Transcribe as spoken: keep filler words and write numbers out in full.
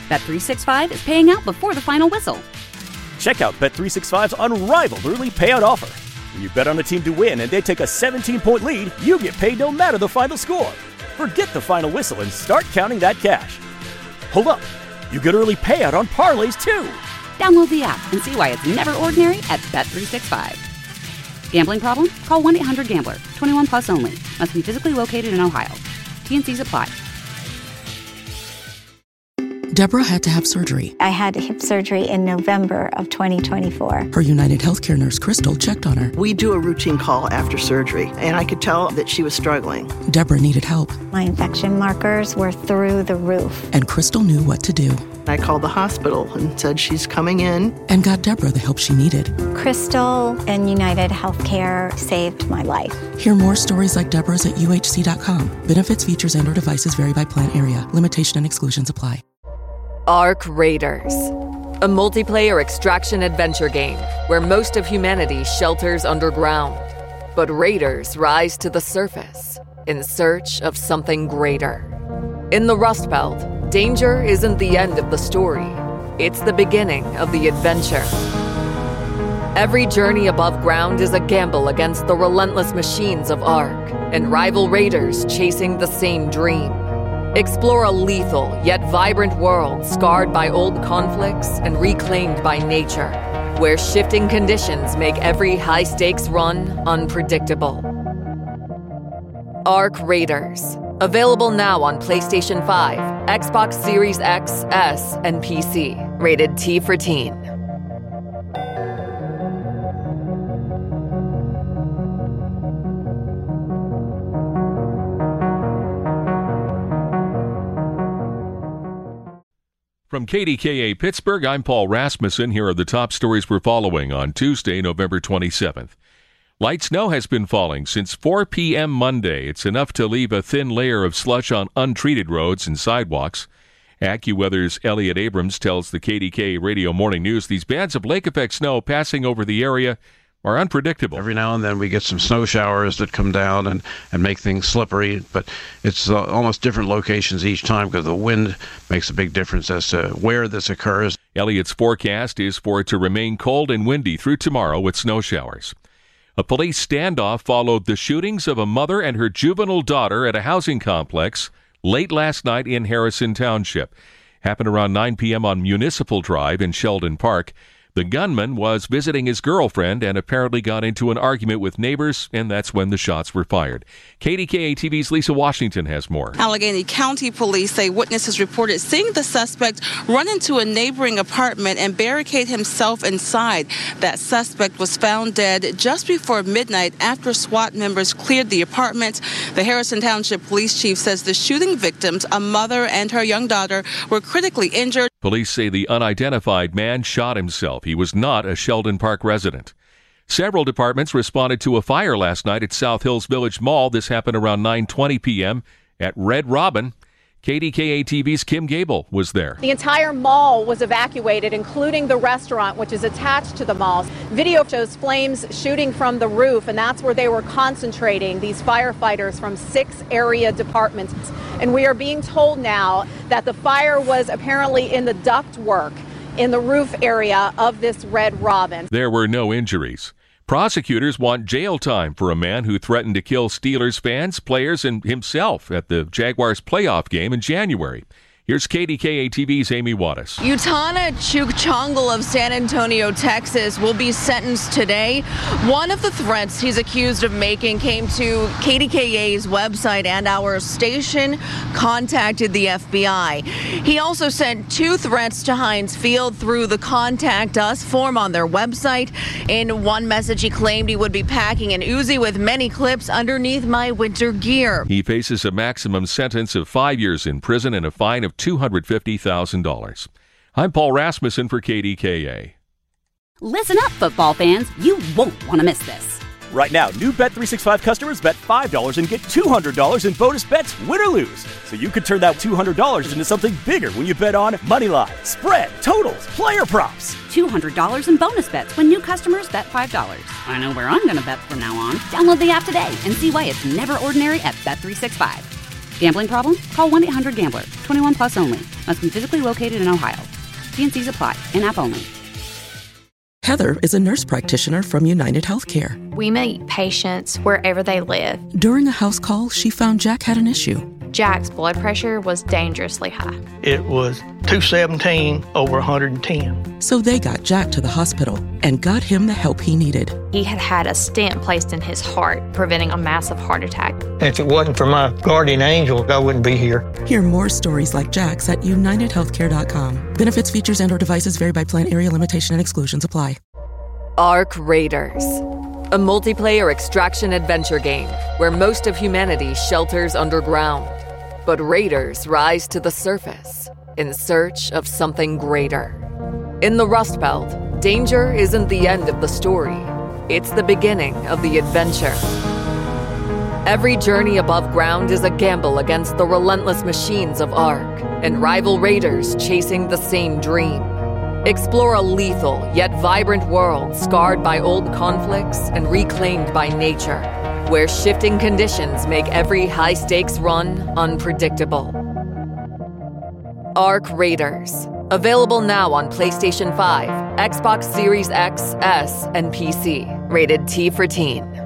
Bet three sixty-five is paying out before the final whistle. Check out Bet three sixty-five's unrivaled early payout offer. When you bet on a team to win and they take a seventeen-point lead, you get paid no matter the final score. Forget the final whistle and start counting that cash. Hold up. You get early payout on parlays, too. Download the app and see why it's never ordinary at Bet three sixty-five. Gambling problem? Call one eight hundred gambler. twenty-one plus only. Must be physically located in Ohio. T N Cs apply. Deborah had to have surgery. I had hip surgery in November of twenty twenty-four. Her United Healthcare nurse, Crystal, checked on her. We do a routine call after surgery, and I could tell that she was struggling. Deborah needed help. My infection markers were through the roof. And Crystal knew what to do. I called the hospital and said she's coming in. And got Deborah the help she needed. Crystal and United Healthcare saved my life. Hear more stories like Deborah's at U H C dot com. Benefits, features, and or devices vary by plan area. Limitation and exclusions apply. Ark Raiders, a multiplayer extraction adventure game where most of humanity shelters underground. But raiders rise to the surface in search of something greater. In the Rust Belt, danger isn't the end of the story. It's the beginning of the adventure. Every journey above ground is a gamble against the relentless machines of Ark and rival raiders chasing the same dream. Explore a lethal yet vibrant world scarred by old conflicts and reclaimed by nature, where shifting conditions make every high-stakes run unpredictable. Ark Raiders. Available now on PlayStation five, Xbox Series X, S, and P C. Rated T for Teen. From K D K A Pittsburgh, I'm Paul Rasmussen. Here are the top stories we're following on Tuesday, November twenty-seventh. Light snow has been falling since four p.m. Monday. It's enough to leave a thin layer of slush on untreated roads and sidewalks. AccuWeather's Elliot Abrams tells the K D K A Radio Morning News these bands of lake-effect snow passing over the area are unpredictable. Every now and then we get some snow showers that come down and, and make things slippery, but it's uh, almost different locations each time because the wind makes a big difference as to where this occurs. Elliot's forecast is for it to remain cold and windy through tomorrow with snow showers. A police standoff followed the shootings of a mother and her juvenile daughter at a housing complex late last night in Harrison Township. Happened around nine p.m. on Municipal Drive in Sheldon Park. The gunman was visiting his girlfriend and apparently got into an argument with neighbors, and that's when the shots were fired. K D K A T V's Lisa Washington has more. Allegheny County police say witnesses reported seeing the suspect run into a neighboring apartment and barricade himself inside. That suspect was found dead just before midnight after SWAT members cleared the apartment. The Harrison Township Police Chief says the shooting victims, a mother and her young daughter, were critically injured. Police say the unidentified man shot himself. He was not a Sheldon Park resident. Several departments responded to a fire last night at South Hills Village Mall. This happened around nine twenty p.m. at Red Robin. K D K A T V's Kim Gable was there. The entire mall was evacuated, including the restaurant, which is attached to the mall. Video shows flames shooting from the roof, and that's where they were concentrating, these firefighters from six area departments. And we are being told now that the fire was apparently in the ductwork in the roof area of this Red Robin. There were no injuries. Prosecutors want jail time for a man who threatened to kill Steelers fans, players, and himself at the Jaguars playoff game in January. Here's K D K A T V's Amy Wattis. Utana Chukwuchongle of San Antonio, Texas, will be sentenced today. One of the threats he's accused of making came to K D K A's website, and our station contacted the F B I. He also sent two threats to Heinz Field through the Contact Us form on their website. In one message, he claimed he would be packing an Uzi with many clips underneath my winter gear. He faces a maximum sentence of five years in prison and a fine of two hundred fifty thousand dollars. I'm Paul Rasmussen for K D K A. Listen up, football fans. You won't want to miss this. Right now, new Bet three sixty-five customers bet five dollars and get two hundred dollars in bonus bets, win or lose. So you could turn that two hundred dollars into something bigger when you bet on money line, spread, totals, player props. two hundred dollars in bonus bets when new customers bet five dollars. I know where I'm going to bet from now on. Download the app today and see why it's never ordinary at Bet three sixty-five. Gambling problem? Call one eight hundred gambler. twenty-one plus only. Must be physically located in Ohio. T N Cs apply. In-app only. Heather is a nurse practitioner from United Healthcare. We meet patients wherever they live. During a house call, she found Jack had an issue. Jack's blood pressure was dangerously high. It was two seventeen over one hundred ten. So they got Jack to the hospital and got him the help he needed. He had had a stent placed in his heart, preventing a massive heart attack. If it wasn't for my guardian angel, I wouldn't be here. Hear more stories like Jack's at united healthcare dot com. Benefits, features, and or devices vary by plan, area, limitation, and exclusions apply. Ark Raiders, a multiplayer extraction adventure game where most of humanity shelters underground. But raiders rise to the surface in search of something greater. In the Rust Belt, danger isn't the end of the story. It's the beginning of the adventure. Every journey above ground is a gamble against the relentless machines of Ark and rival raiders chasing the same dream. Explore a lethal yet vibrant world scarred by old conflicts and reclaimed by nature, where shifting conditions make every high-stakes run unpredictable. Ark Raiders. Available now on PlayStation five, Xbox Series X, S, and P C. Rated T for Teen.